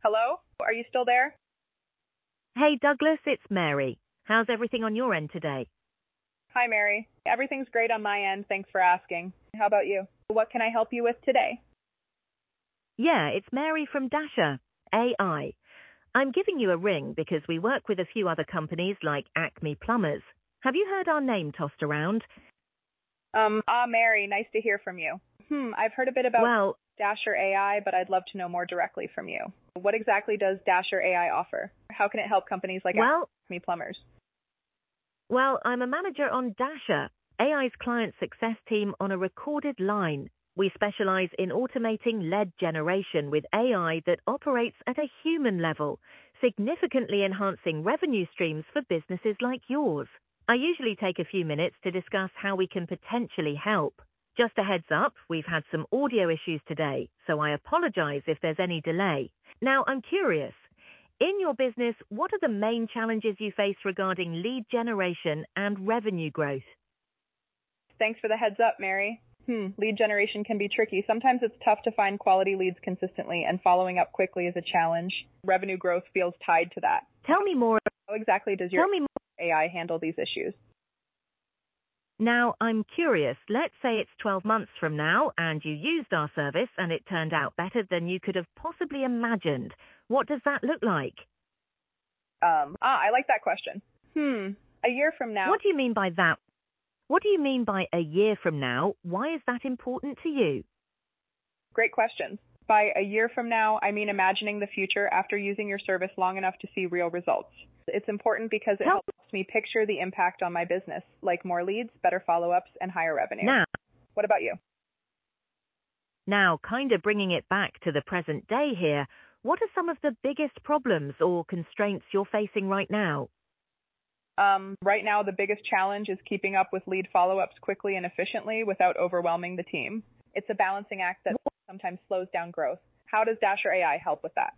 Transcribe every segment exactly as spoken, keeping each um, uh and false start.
Hello? Are you still there? Hey Douglas, it's Mary. How's everything on your end today? Hi, Mary. Everything's great on my end. Thanks for asking. How about you? What can I help you with today? Yeah, it's Mary from Dasher, A I. I'm giving you a ring because we work with a few other companies like Acme Plumbers. Have you heard our name tossed around? Um, ah, Mary, nice to hear from you. Hmm, I've heard a bit about Well, Dasher A I, but I'd love to know more directly from you. What exactly does Dasher A I offer? How can it help companies like well, Acme Plumbers? well, I'm a manager on Dasher, A I's client success team on a recorded line. We specialize in automating lead generation with A I that operates at a human level, significantly enhancing revenue streams for businesses like yours. I usually take a few minutes to discuss how we can potentially help. Just a heads up, we've had some audio issues today, so I apologize if there's any delay. Now, I'm curious. In your business, what are the main challenges you face regarding lead generation and revenue growth? Thanks for the heads up, Mary. Hmm, lead generation can be tricky. Sometimes it's tough to find quality leads consistently, and following up quickly is a challenge. Revenue growth feels tied to that. Tell me more. How exactly does your Tell me more. A I handle these issues? Now, I'm curious. Let's say it's twelve months from now and you used our service and it turned out better than you could have possibly imagined. What does that look like? Um, ah, I like that question. Hmm, a year from now. What do you mean by that? What do you mean by a year from now? Why is that important to you? Great questions. By a year from now, I mean imagining the future after using your service long enough to see real results. It's important because it Tell helps me picture the impact on my business, like more leads, better follow-ups, and higher revenue. now, What about you? now, kind of bringing it back to the present day here, what are some of the biggest problems or constraints you're facing right now? Um, right now, the biggest challenge is keeping up with lead follow-ups quickly and efficiently without overwhelming the team. It's a balancing act that sometimes slows down growth. How does Dasher A I help with that?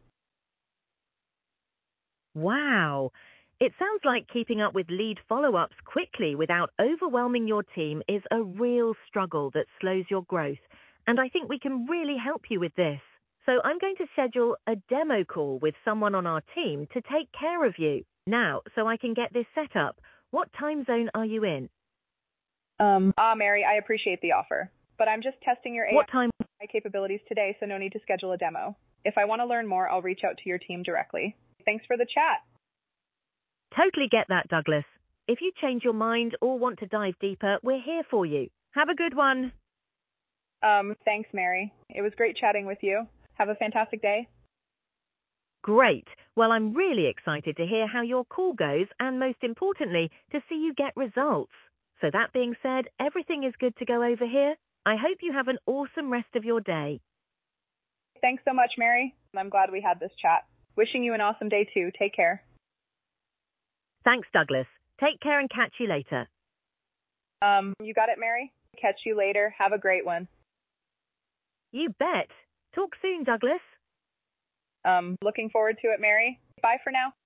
Wow. It sounds like keeping up with lead follow-ups quickly without overwhelming your team is a real struggle that slows your growth. And I think we can really help you with this. So I'm going to schedule a demo call with someone on our team to take care of you. Now, so I can get this set up, what time zone are you in? Um, ah, Mary, I appreciate the offer, but I'm just testing your What time? A I capabilities today, so no need to schedule a demo. If I want to learn more, I'll reach out to your team directly. Thanks for the chat. Totally get that, Douglas. If you change your mind or want to dive deeper, we're here for you. Have a good one. Um, thanks, Mary. It was great chatting with you. Have a fantastic day. Great. Well, I'm really excited to hear how your call goes and most importantly, to see you get results. So that being said, everything is good to go over here. I hope you have an awesome rest of your day. Thanks so much, Mary. I'm glad we had this chat. Wishing you an awesome day too. Take care. Thanks, Douglas. Take care and catch you later. Um, you got it, Mary? Catch you later. Have a great one. You bet. Talk soon, Douglas. Um, looking forward to it, Mary. Bye for now.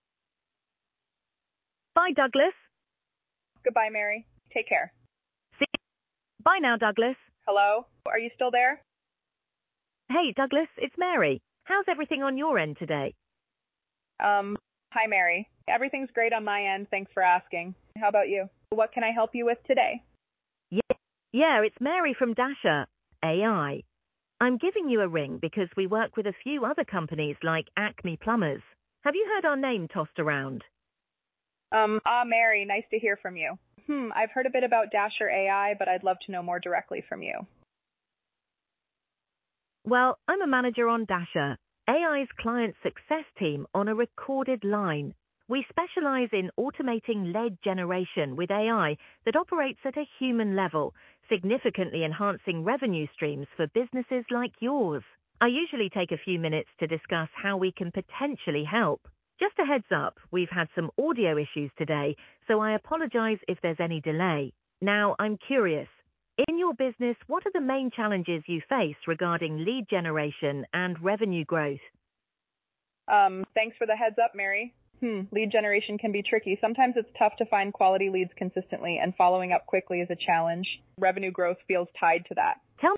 Bye, Douglas. Goodbye, Mary. Take care. See you. Bye now, Douglas. Hello? Are you still there? Hey, Douglas, it's Mary. How's everything on your end today? Um, hi, Mary. Everything's great on my end. Thanks for asking. How about you? What can I help you with today? Yeah, yeah, it's Mary from Dasher, A I. I'm giving you a ring because we work with a few other companies like Acme Plumbers. Have you heard our name tossed around? Um, ah, Mary, nice to hear from you. Hmm, I've heard a bit about Dasher A I, but I'd love to know more directly from you. Well, I'm a manager on Dasher, A I's client success team on a recorded line. We specialize in automating lead generation with A I that operates at a human level, significantly enhancing revenue streams for businesses like yours. I usually take a few minutes to discuss how we can potentially help. Just a heads up, we've had some audio issues today, so I apologize if there's any delay. Now, I'm curious. In your business, what are the main challenges you face regarding lead generation and revenue growth? Um, thanks for the heads up, Mary. Hmm, lead generation can be tricky. Sometimes it's tough to find quality leads consistently, and following up quickly is a challenge. Revenue growth feels tied to that. Tell